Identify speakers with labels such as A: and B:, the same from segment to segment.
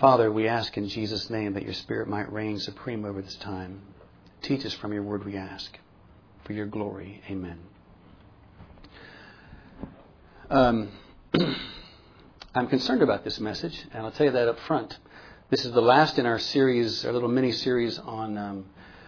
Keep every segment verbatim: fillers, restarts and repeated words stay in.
A: Father, we ask in Jesus' name that your Spirit might reign supreme over this time. Teach us from your word, we ask. For your glory. Amen. Um, I'm concerned about this message, and I'll tell you that up front. This is the last in our series, our little mini-series on um,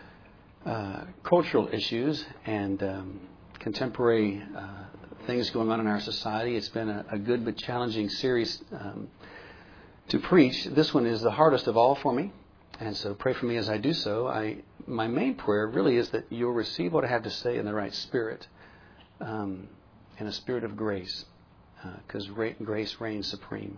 A: uh, cultural issues and um, contemporary uh, things going on in our society. It's been a, a good but challenging series um, to preach. This one is the hardest of all for me, and so pray for me as I do so. I my main prayer really is that you'll receive what I have to say in the right spirit, um, in a spirit of grace, because uh, grace reigns supreme.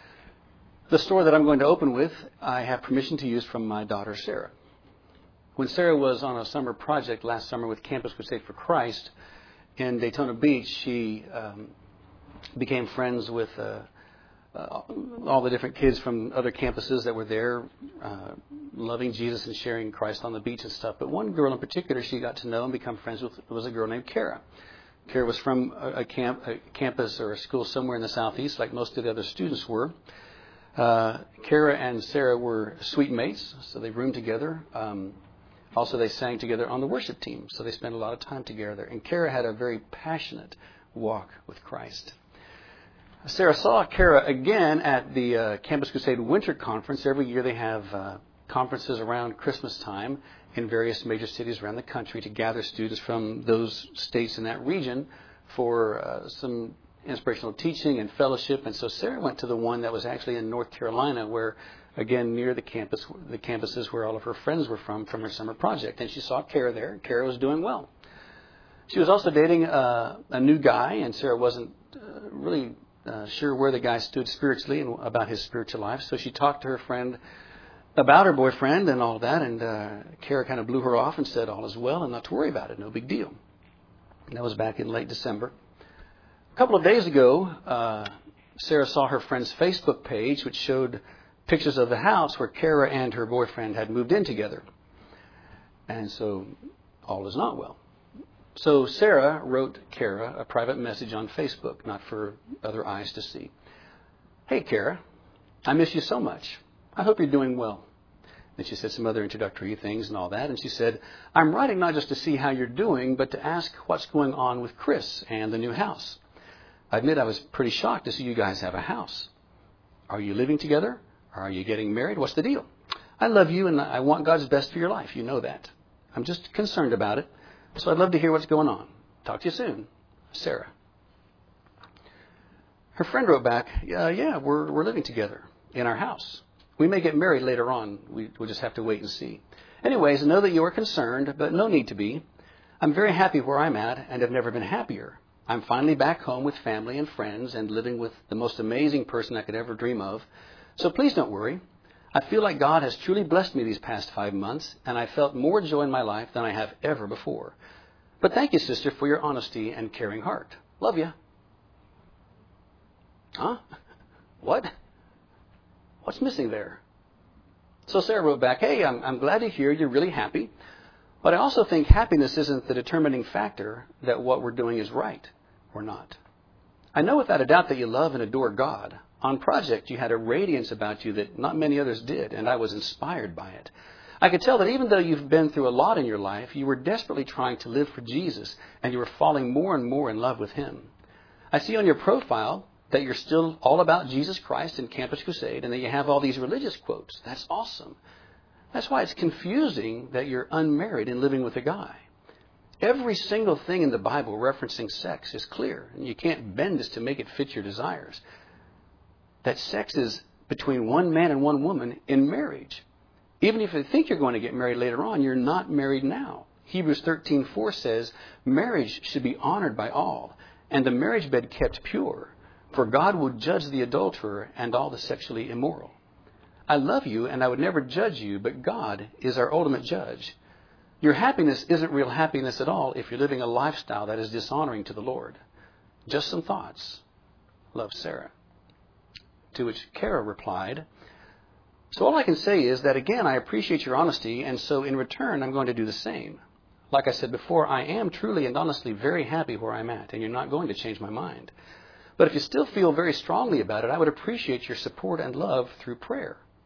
A: The story that I'm going to open with, I have permission to use from my daughter Sarah. When Sarah was on a summer project last summer with Campus Crusade for Christ in Daytona Beach, she um, became friends with uh, uh, all the different kids from other campuses that were there, uh, loving Jesus and sharing Christ on the beach and stuff. But one girl in particular she got to know and become friends with was a girl named Kara. Kara was from a, a, camp, a campus or a school somewhere in the southeast, like most of the other students were. Uh, Kara and Sarah were suite mates, so they roomed together. Um, also, they sang together on the worship team, so they spent a lot of time together. And Kara had a very passionate walk with Christ. Sarah saw Kara again at the uh, Campus Crusade Winter Conference. Every year they have uh, conferences around Christmas time in various major cities around the country to gather students from those states in that region for uh, some inspirational teaching and fellowship. And so Sarah went to the one that was actually in North Carolina, where, again, near the campus, the campuses where all of her friends were from, from her summer project. And she saw Kara there. Kara was doing well. She was also dating uh, a new guy, and Sarah wasn't uh, really uh, sure where the guy stood spiritually and about his spiritual life. So she talked to her friend about her boyfriend and all that, and uh, Kara kind of blew her off and said all is well and not to worry about it, no big deal. And that was back in late December. A couple of days ago, uh, Sarah saw her friend's Facebook page, which showed pictures of the house where Kara and her boyfriend had moved in together. And so all is not well. So Sarah wrote Kara a private message on Facebook, not for other eyes to see. Hey, Kara, I miss you so much. I hope you're doing well. And she said some other introductory things and all that. And she said, I'm writing not just to see how you're doing, but to ask what's going on with Chris and the new house. I admit I was pretty shocked to see you guys have a house. Are you living together? Are you getting married? What's the deal? I love you and I want God's best for your life. You know that. I'm just concerned about it. So I'd love to hear what's going on. Talk to you soon. Sarah. Her friend wrote back, yeah, yeah, we're, we're living together in our house. We may get married later on. We, we'll just have to wait and see. Anyways, know that you are concerned, but no need to be. I'm very happy where I'm at and have never been happier. I'm finally back home with family and friends and living with the most amazing person I could ever dream of. So please don't worry. I feel like God has truly blessed me these past five months, and I felt more joy in my life than I have ever before. But thank you, sister, for your honesty and caring heart. Love you. Huh? What? What's missing there? So Sarah wrote back, hey, I'm, I'm glad to hear you're really happy. But I also think happiness isn't the determining factor that what we're doing is right or not. I know without a doubt that you love and adore God. On project, you had a radiance about you that not many others did, and I was inspired by it. I could tell that even though you've been through a lot in your life, you were desperately trying to live for Jesus, and you were falling more and more in love with Him. I see on your profile that you're still all about Jesus Christ and Campus Crusade, and that you have all these religious quotes. That's awesome. That's why it's confusing that you're unmarried and living with a guy. Every single thing in the Bible referencing sex is clear, and you can't bend this to make it fit your desires. That sex is between one man and one woman in marriage. Even if you think you're going to get married later on, you're not married now. Hebrews thirteen four says, marriage should be honored by all, and the marriage bed kept pure, for God will judge the adulterer and all the sexually immoral. I love you, and I would never judge you, but God is our ultimate judge. Your happiness isn't real happiness at all if you're living a lifestyle that is dishonoring to the Lord. Just some thoughts. Love, Sarah. To which Kara replied, so all I can say is that, again, I appreciate your honesty, and so in return, I'm going to do the same. Like I said before, I am truly and honestly very happy where I'm at, and you're not going to change my mind. But if you still feel very strongly about it, I would appreciate your support and love through prayer.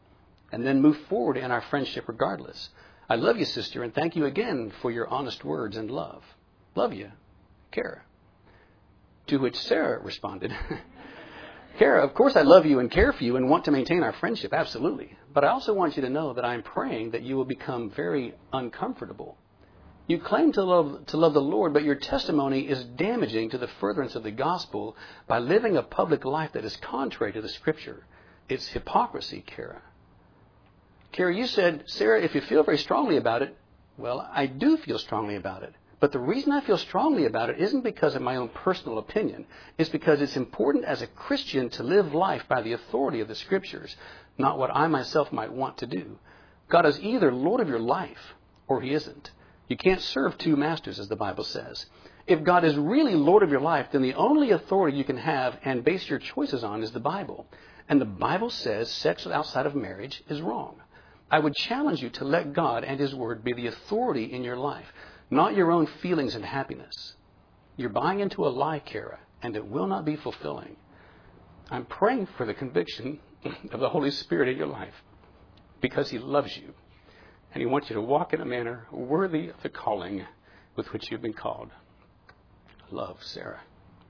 A: and then move forward in our friendship regardless. I love you, sister, and thank you again for your honest words and love. Love you, Kara. To which Sarah responded, Kara, of course I love you and care for you and want to maintain our friendship, absolutely. But I also want you to know that I'm praying that you will become very uncomfortable. You claim to love, to love the Lord, but your testimony is damaging to the furtherance of the gospel by living a public life that is contrary to the Scripture. It's hypocrisy, Kara. Kara, you said, Sarah, if you feel very strongly about it, well, I do feel strongly about it. But the reason I feel strongly about it isn't because of my own personal opinion. It's because it's important as a Christian to live life by the authority of the Scriptures, not what I myself might want to do. God is either Lord of your life or He isn't. You can't serve two masters, as the Bible says. If God is really Lord of your life, then the only authority you can have and base your choices on is the Bible. And the Bible says sex outside of marriage is wrong. I would challenge you to let God and His Word be the authority in your life, not your own feelings and happiness. You're buying into a lie, Kara, and it will not be fulfilling. I'm praying for the conviction of the Holy Spirit in your life because He loves you. And He wants you to walk in a manner worthy of the calling with which you've been called. Love, Sarah.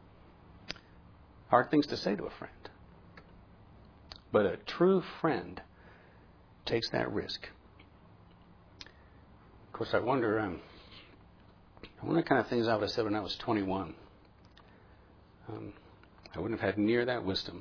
A: Hard things to say to a friend. But a true friend takes that risk. Of course, I wonder, um, I wonder what kind of things I would have said when I was twenty-one. Um, I wouldn't have had near that wisdom.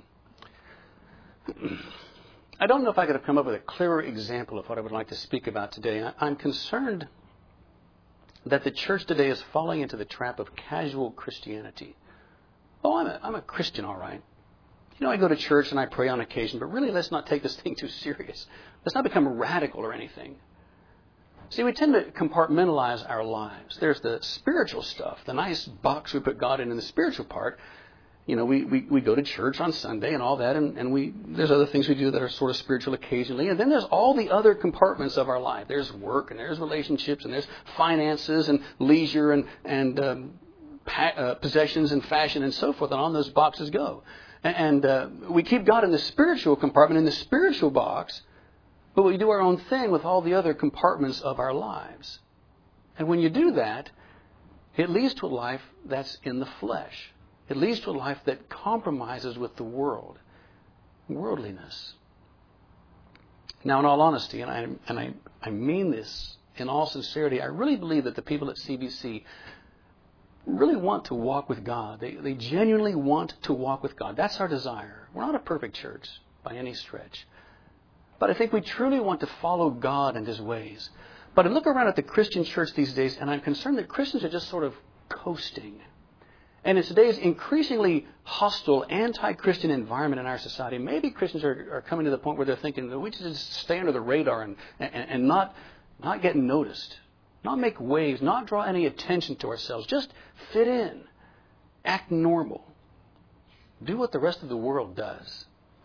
A: I don't know if I could have come up with a clearer example of what I would like to speak about today. I, I'm concerned that the church today is falling into the trap of casual Christianity. Oh, I'm a, I'm a Christian, all right. You know, I go to church and I pray on occasion, but really let's not take this thing too serious. Let's not become radical or anything. See, we tend to compartmentalize our lives. There's the spiritual stuff, the nice box we put God in in the spiritual part. You know, we, we, we go to church on Sunday and all that, and, and we there's other things we do that are sort of spiritual occasionally. And then there's all the other compartments of our life. There's work, and there's relationships, and there's finances, and leisure, and, and um, pa- uh, possessions, and fashion, and so forth. And on those boxes go. And, and uh, we keep God in the spiritual compartment, in the spiritual box, but we do our own thing with all the other compartments of our lives. And when you do that, it leads to a life that's in the flesh. It leads to a life that compromises with the world, worldliness. Now, in all honesty, and I and I, I mean this in all sincerity, I really believe that the people at C B C really want to walk with God. They, they genuinely want to walk with God. That's our desire. We're not a perfect church by any stretch. But I think we truly want to follow God and His ways. But I look around at the Christian church these days, and I'm concerned that Christians are just sort of coasting. And in today's increasingly hostile, anti-Christian environment in our society, maybe Christians are, are coming to the point where they're thinking that we should just stay under the radar and, and, and not, not get noticed, not make waves, not draw any attention to ourselves. Just fit in, act normal, do what the rest of the world does.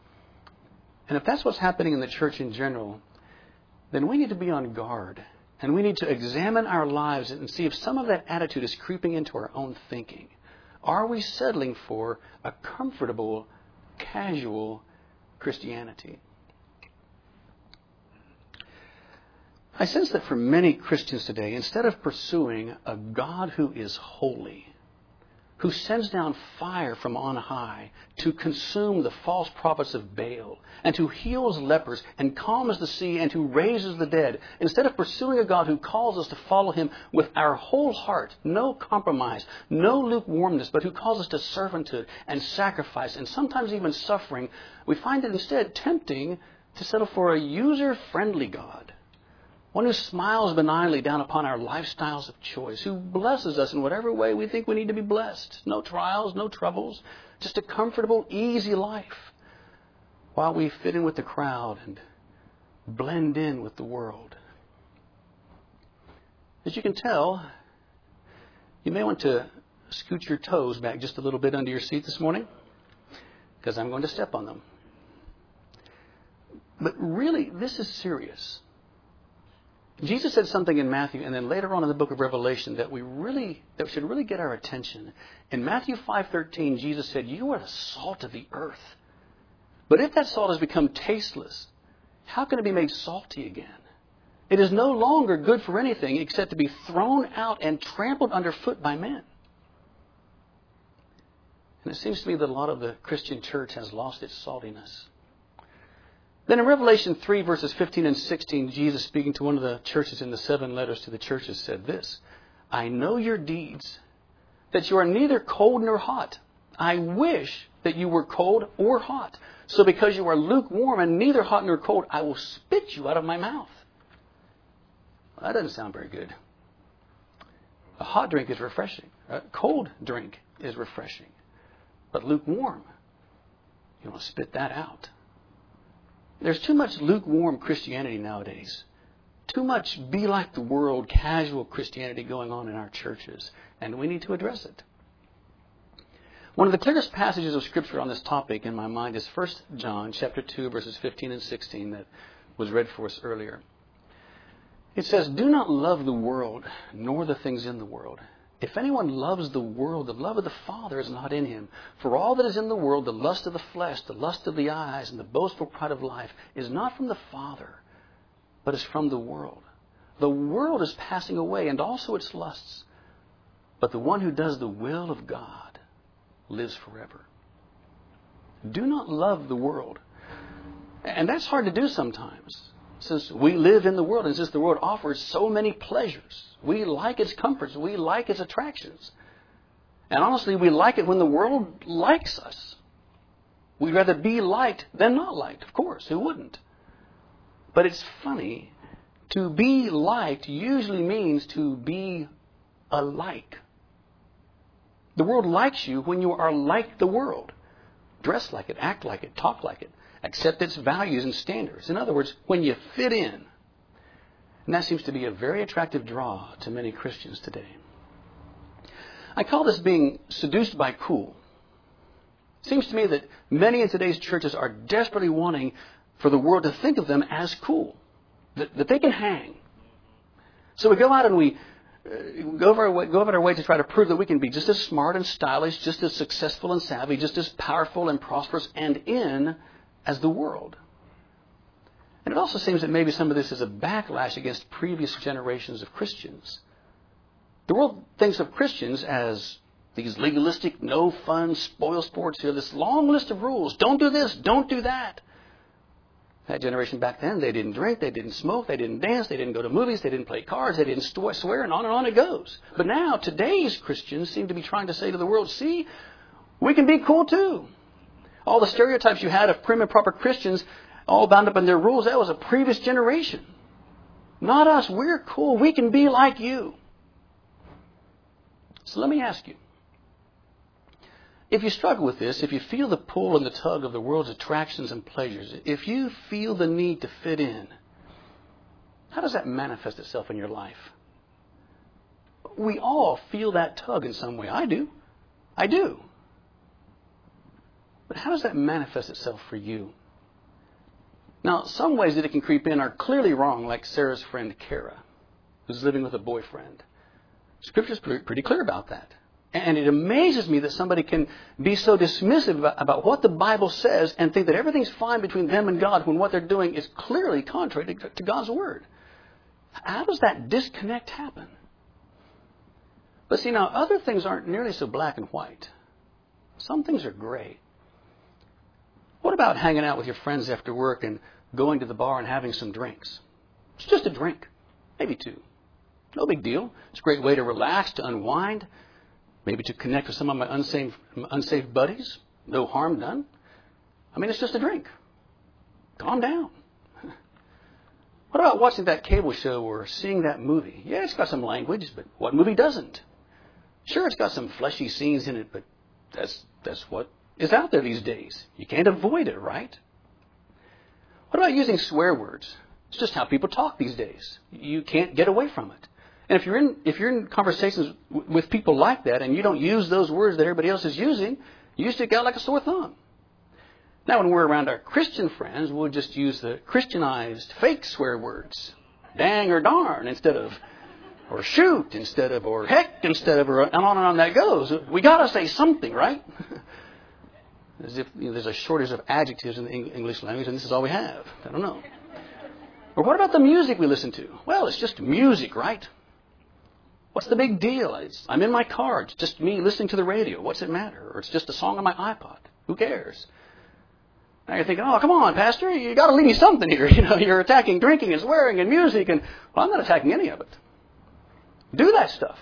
A: And if that's what's happening in the church in general, then we need to be on guard. And we need to examine our lives and see if some of that attitude is creeping into our own thinking. Are we settling for a comfortable, casual Christianity? I sense that for many Christians today, instead of pursuing a God who is holy, who sends down fire from on high to consume the false prophets of Baal, and who heals lepers and calms the sea and who raises the dead, instead of pursuing a God who calls us to follow Him with our whole heart, no compromise, no lukewarmness, but who calls us to servanthood and sacrifice and sometimes even suffering, we find it instead tempting to settle for a user-friendly God. One who smiles benignly down upon our lifestyles of choice, who blesses us in whatever way we think we need to be blessed. No trials, no troubles, just a comfortable, easy life while we fit in with the crowd and blend in with the world. As you can tell, you may want to scoot your toes back just a little bit under your seat this morning because I'm going to step on them. But really, this is serious. Jesus said something in Matthew and then later on in the book of Revelation that we really that should really get our attention. In Matthew five thirteen, Jesus said, "You are the salt of the earth. But if that salt has become tasteless, how can it be made salty again? It is no longer good for anything except to be thrown out and trampled underfoot by men. And it seems to me that a lot of the Christian church has lost its saltiness. Then in Revelation three, verses fifteen and sixteen, Jesus, speaking to one of the churches in the seven letters to the churches, said this, I know your deeds, that you are neither cold nor hot. I wish that you were cold or hot. So because you are lukewarm and neither hot nor cold, I will spit you out of my mouth. Well, that doesn't sound very good. A hot drink is refreshing. A cold drink is refreshing. But lukewarm, you want to spit that out. There's too much lukewarm Christianity nowadays. Too much be like the world, casual Christianity going on in our churches. And we need to address it. One of the clearest passages of Scripture on this topic in my mind is First John chapter two, verses fifteen and sixteen that was read for us earlier. It says, do not love the world, nor the things in the world. If anyone loves the world, the love of the Father is not in him. For all that is in the world, the lust of the flesh, the lust of the eyes, and the boastful pride of life, is not from the Father, but is from the world. The world is passing away, and also its lusts. But the one who does the will of God lives forever. Do not love the world. And that's hard to do sometimes, since we live in the world, and since the world offers so many pleasures. We like its comforts. We like its attractions. And honestly, we like it when the world likes us. We'd rather be liked than not liked, of course. Who wouldn't? But it's funny. To be liked usually means to be alike. The world likes you when you are like the world. Dress like it, act like it, talk like it. Accept its values and standards. In other words, when you fit in. And that seems to be a very attractive draw to many Christians today. I call this being seduced by cool. It seems to me that many in today's churches are desperately wanting for the world to think of them as cool. That, that they can hang. So we go out and we uh, go, over our way, go out of our way to try to prove that we can be just as smart and stylish, just as successful and savvy, just as powerful and prosperous and in as the world. And it also seems that maybe some of this is a backlash against previous generations of Christians. The world thinks of Christians as these legalistic, no fun, spoil sports. You know, this long list of rules. Don't do this, don't do that. That generation back then, they didn't drink, they didn't smoke, they didn't dance, they didn't go to movies, they didn't play cards, they didn't swear, and on and on it goes. But now, today's Christians seem to be trying to say to the world, see, we can be cool too. All the stereotypes you had of prim and proper Christians, all bound up in their rules, that was a previous generation. Not us. We're cool. We can be like you. So let me ask you. If you struggle with this, if you feel the pull and the tug of the world's attractions and pleasures, if you feel the need to fit in, how does that manifest itself in your life? We all feel that tug in some way. I do. I do. But how does that manifest itself for you? Now, some ways that it can creep in are clearly wrong, like Sarah's friend Kara, who's living with a boyfriend. Scripture's pretty clear about that. And it amazes me that somebody can be so dismissive about, about what the Bible says and think that everything's fine between them and God when what they're doing is clearly contrary to, to God's Word. How does that disconnect happen? But see, now, other things aren't nearly so black and white. Some things are gray. What about hanging out with your friends after work and going to the bar and having some drinks? It's just a drink, maybe two. No big deal. It's a great way to relax, to unwind, maybe to connect with some of my unsaved, unsaved buddies. No harm done. I mean, it's just a drink. Calm down. What about watching that cable show or seeing that movie? Yeah, it's got some language, but what movie doesn't? Sure, it's got some fleshy scenes in it, but that's that's what is out there these days. You can't avoid it, right? What about using swear words? It's just how people talk these days. You can't get away from it. And if you're in if you're in conversations w- with people like that and you don't use those words that everybody else is using, you stick out like a sore thumb. Now, when we're around our Christian friends, we'll just use the Christianized fake swear words. Dang or darn instead of, or shoot instead of, or heck instead of, or, and on and on that goes. We got to say something, right? As if you know, there's a shortage of adjectives in the English language, and this is all we have. I don't know. Or what about the music we listen to? Well, it's just music, right? What's the big deal? It's, I'm in my car. It's just me listening to the radio. What's it matter? Or it's just a song on my iPod. Who cares? Now you're thinking, oh, come on, Pastor. You got to leave me something here. You know, you're attacking drinking and swearing and music. And well, I'm not attacking any of it. Do that stuff.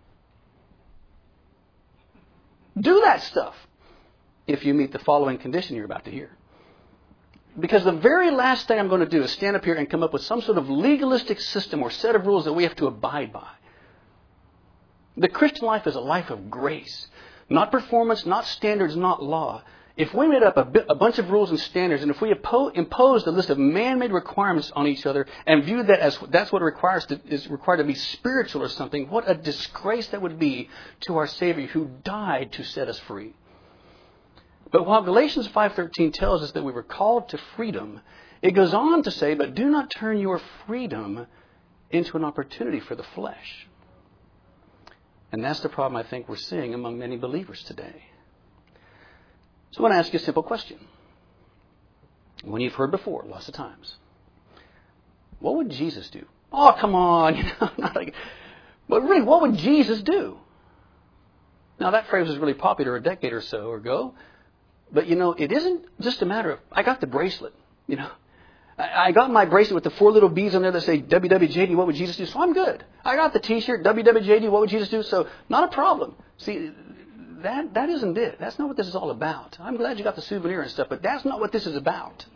A: Do that stuff if you meet the following condition you're about to hear. Because the very last thing I'm going to do is stand up here and come up with some sort of legalistic system or set of rules that we have to abide by. The Christian life is a life of grace. Not performance, not standards, not law. If we made up a, bit, a bunch of rules and standards, and if we impo- imposed a list of man-made requirements on each other and viewed that as that's what it requires to, is required to be spiritual or something, what a disgrace that would be to our Savior who died to set us free. But while Galatians five thirteen tells us that we were called to freedom, it goes on to say, but do not turn your freedom into an opportunity for the flesh. And that's the problem I think we're seeing among many believers today. So I want to ask you a simple question. One you've heard before lots of times. What would Jesus do? Oh, come on. You know, not like, but really, what would Jesus do? Now, that phrase was really popular a decade or so ago. But, you know, it isn't just a matter of, I got the bracelet, you know. I got my bracelet with the four little beads on there that say W W J D, what would Jesus do? So I'm good. I got the T-shirt, W W J D, what would Jesus do? So not a problem. See, that that isn't it. That's not what this is all about. I'm glad you got the souvenir and stuff, but that's not what this is about.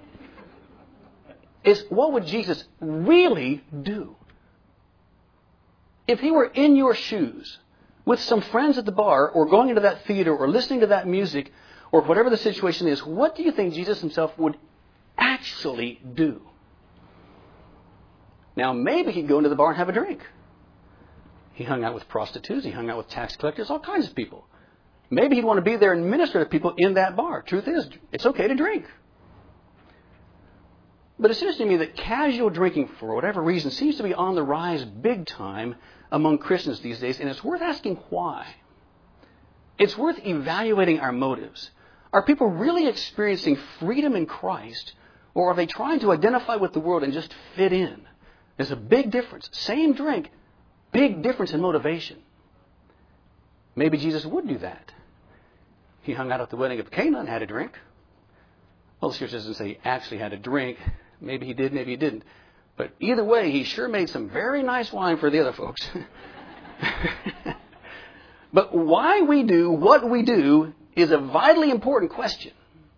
A: It's what would Jesus really do? If he were in your shoes with some friends at the bar or going into that theater or listening to that music or whatever the situation is, what do you think Jesus himself would actually do? Now, maybe he'd go into the bar and have a drink. He hung out with prostitutes. He hung out with tax collectors, all kinds of people. Maybe he'd want to be there and minister to people in that bar. Truth is, it's okay to drink. But it seems to me that casual drinking, for whatever reason, seems to be on the rise big time among Christians these days, and it's worth asking why. It's worth evaluating our motives. Are people really experiencing freedom in Christ, or are they trying to identify with the world and just fit in? There's a big difference. Same drink, big difference in motivation. Maybe Jesus would do that. He hung out at the wedding of Cana and had a drink. Well, the scripture doesn't say he actually had a drink. Maybe he did, maybe he didn't. But either way, he sure made some very nice wine for the other folks. But why we do what we do is a vitally important question.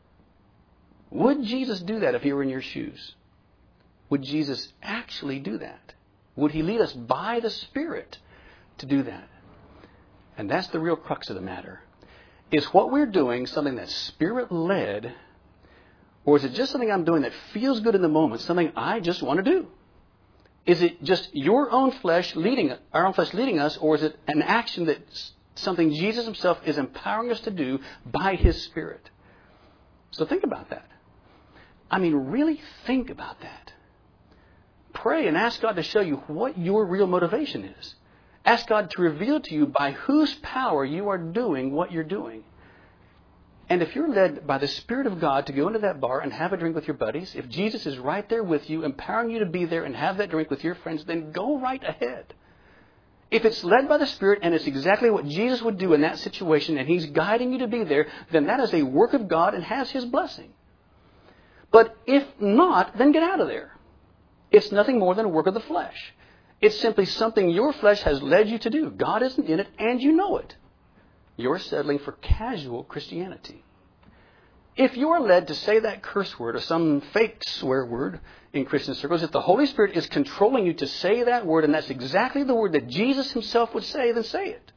A: Would Jesus do that if he were in your shoes? Would Jesus actually do that? Would he lead us by the Spirit to do that? And that's the real crux of the matter. Is what we're doing something that's Spirit-led, or is it just something I'm doing that feels good in the moment, something I just want to do? Is it just your own flesh leading, our own flesh leading us, or is it an action that's something Jesus himself is empowering us to do by his Spirit? So think about that. I mean, really think about that. Pray and ask God to show you what your real motivation is. Ask God to reveal to you by whose power you are doing what you're doing. And if you're led by the Spirit of God to go into that bar and have a drink with your buddies, if Jesus is right there with you, empowering you to be there and have that drink with your friends, then go right ahead. If it's led by the Spirit and it's exactly what Jesus would do in that situation and he's guiding you to be there, then that is a work of God and has his blessing. But if not, then get out of there. It's nothing more than a work of the flesh. It's simply something your flesh has led you to do. God isn't in it and you know it. You're settling for casual Christianity. If you're led to say that curse word or some fake swear word in Christian circles, if the Holy Spirit is controlling you to say that word and that's exactly the word that Jesus himself would say, then say it.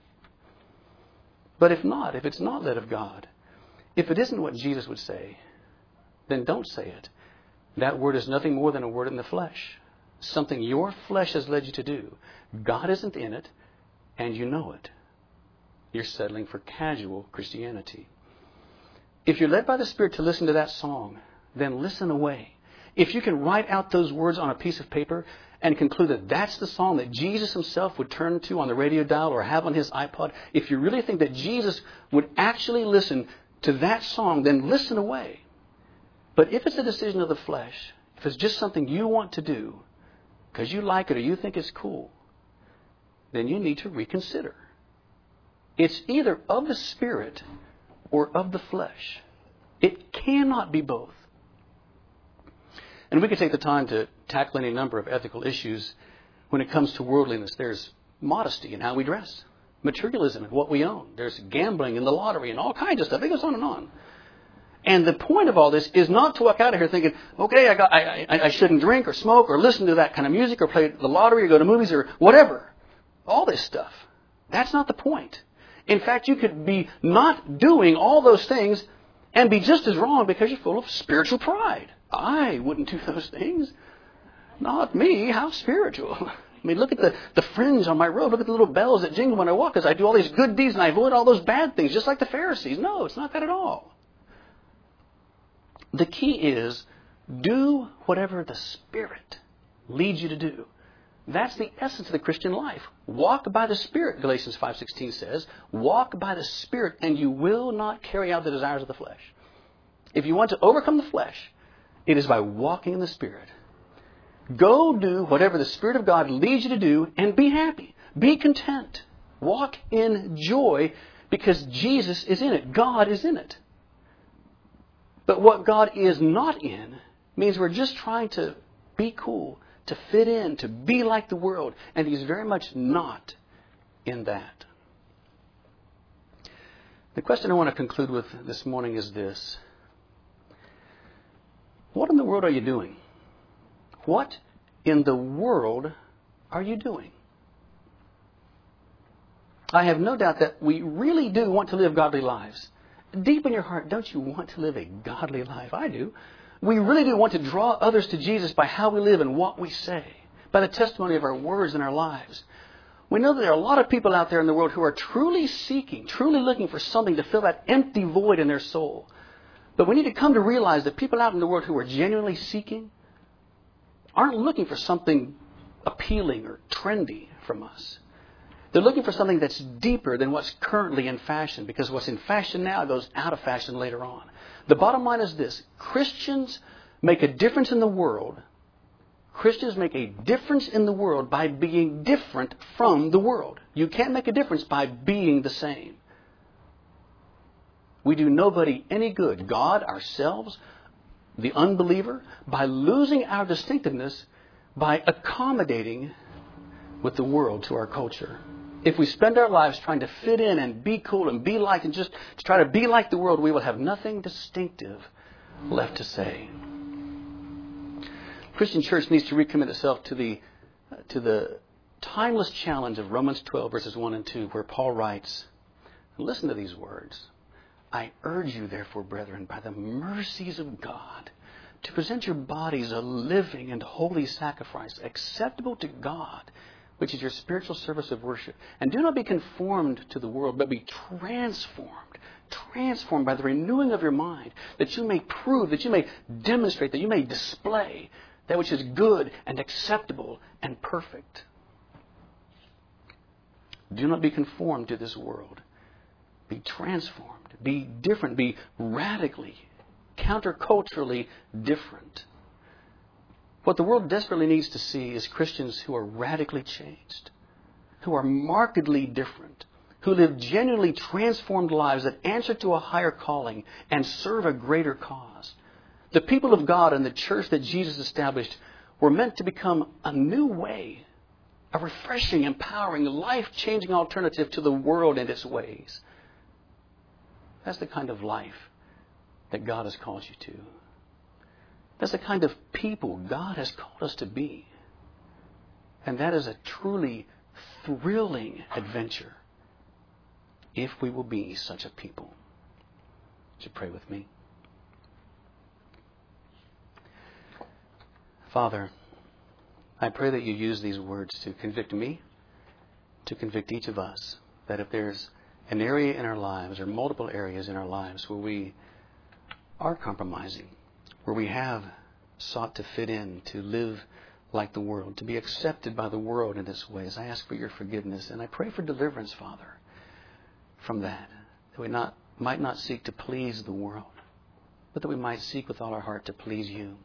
A: But if not, if it's not led of God, if it isn't what Jesus would say, then don't say it. That word is nothing more than a word in the flesh. Something your flesh has led you to do. God isn't in it, and you know it. You're settling for casual Christianity. If you're led by the Spirit to listen to that song, then listen away. If you can write out those words on a piece of paper and conclude that that's the song that Jesus himself would turn to on the radio dial or have on his iPod, if you really think that Jesus would actually listen to that song, then listen away. But if it's a decision of the flesh, if it's just something you want to do because you like it or you think it's cool, then you need to reconsider. It's either of the Spirit or of the flesh. It cannot be both. And we could take the time to tackle any number of ethical issues when it comes to worldliness. There's modesty in how we dress, materialism in what we own. There's gambling in the lottery and all kinds of stuff. It goes on and on. And the point of all this is not to walk out of here thinking, okay, I, got, I, I, I shouldn't drink or smoke or listen to that kind of music or play the lottery or go to movies or whatever. All this stuff. That's not the point. In fact, you could be not doing all those things and be just as wrong because you're full of spiritual pride. I wouldn't do those things. Not me. How spiritual. I mean, look at the, the fringe on my robe. Look at the little bells that jingle when I walk because I do all these good deeds and I avoid all those bad things just like the Pharisees. No, it's not that at all. The key is do whatever the Spirit leads you to do. That's the essence of the Christian life. Walk by the Spirit, Galatians five sixteen says. Walk by the Spirit and you will not carry out the desires of the flesh. If you want to overcome the flesh, it is by walking in the Spirit. Go do whatever the Spirit of God leads you to do and be happy. Be content. Walk in joy because Jesus is in it. God is in it. But what God is not in means we're just trying to be cool, to fit in, to be like the world. And He's very much not in that. The question I want to conclude with this morning is this. What in the world are you doing? What in the world are you doing? I have no doubt that we really do want to live godly lives. Deep in your heart, don't you want to live a godly life? I do. We really do want to draw others to Jesus by how we live and what we say, by the testimony of our words and our lives. We know that there are a lot of people out there in the world who are truly seeking, truly looking for something to fill that empty void in their soul. But we need to come to realize that people out in the world who are genuinely seeking aren't looking for something appealing or trendy from us. They're looking for something that's deeper than what's currently in fashion, because what's in fashion now goes out of fashion later on. The bottom line is this. Christians make a difference in the world. Christians make a difference in the world by being different from the world. You can't make a difference by being the same. We do nobody any good, God, ourselves, the unbeliever, by losing our distinctiveness by accommodating with the world to our culture. If we spend our lives trying to fit in and be cool and be like and just to try to be like the world, we will have nothing distinctive left to say. The Christian church needs to recommit itself to the to the timeless challenge of Romans twelve, verses one and two, where Paul writes, listen to these words. I urge you, therefore, brethren, by the mercies of God, to present your bodies a living and holy sacrifice, acceptable to God, which is your spiritual service of worship. And do not be conformed to the world, but be transformed. Transformed by the renewing of your mind, that you may prove, that you may demonstrate, that you may display that which is good and acceptable and perfect. Do not be conformed to this world. Be transformed. Be different. Be radically, counterculturally different. What the world desperately needs to see is Christians who are radically changed, who are markedly different, who live genuinely transformed lives that answer to a higher calling and serve a greater cause. The people of God and the church that Jesus established were meant to become a new way, a refreshing, empowering, life-changing alternative to the world and its ways. That's the kind of life that God has called you to. That's the kind of people God has called us to be. And that is a truly thrilling adventure if we will be such a people. Would you pray with me? Father, I pray that you use these words to convict me, to convict each of us, that if there's an area in our lives or multiple areas in our lives where we are compromising, where we have sought to fit in, to live like the world, to be accepted by the world in its ways, I ask for your forgiveness. And I pray for deliverance, Father, from that. That we not might not seek to please the world, but that we might seek with all our heart to please you,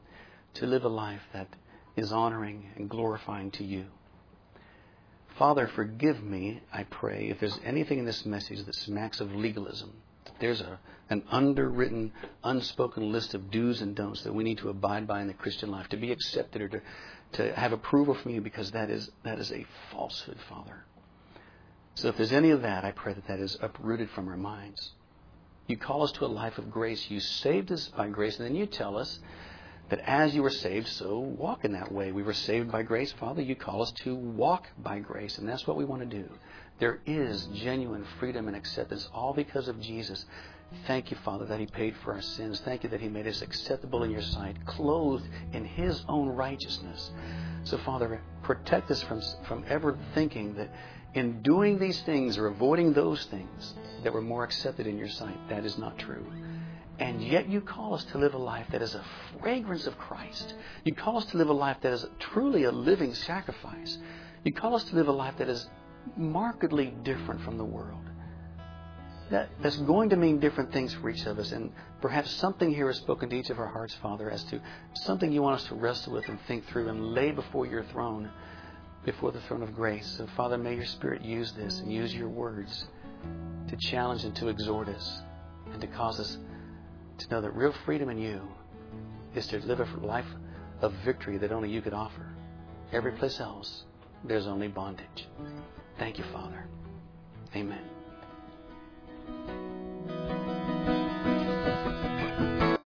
A: to live a life that is honoring and glorifying to you. Father, forgive me, I pray, if there's anything in this message that smacks of legalism. There's a, an underwritten, unspoken list of do's and don'ts that we need to abide by in the Christian life, to be accepted or to, to have approval from you, because that is that is a falsehood, Father. So if there's any of that, I pray that that is uprooted from our minds. You call us to a life of grace. You saved us by grace, and then you tell us that as you were saved, so walk in that way. We were saved by grace, Father. You call us to walk by grace, and that's what we want to do. There is genuine freedom and acceptance, all because of Jesus. Thank you, Father, that He paid for our sins. Thank you that He made us acceptable in your sight, clothed in His own righteousness. So, Father, protect us from, from ever thinking that in doing these things or avoiding those things that we're more accepted in your sight. That is not true. And yet you call us to live a life that is a fragrance of Christ. You call us to live a life that is truly a living sacrifice. You call us to live a life that is markedly different from the world. That, that's going to mean different things for each of us. And perhaps something here is spoken to each of our hearts, Father, as to something you want us to wrestle with and think through and lay before your throne, before the throne of grace. So, Father, may your Spirit use this and use your words to challenge and to exhort us and to cause us to know that real freedom in you is to live a life of victory that only you could offer. Every place else, there's only bondage. Thank you, Father. Amen.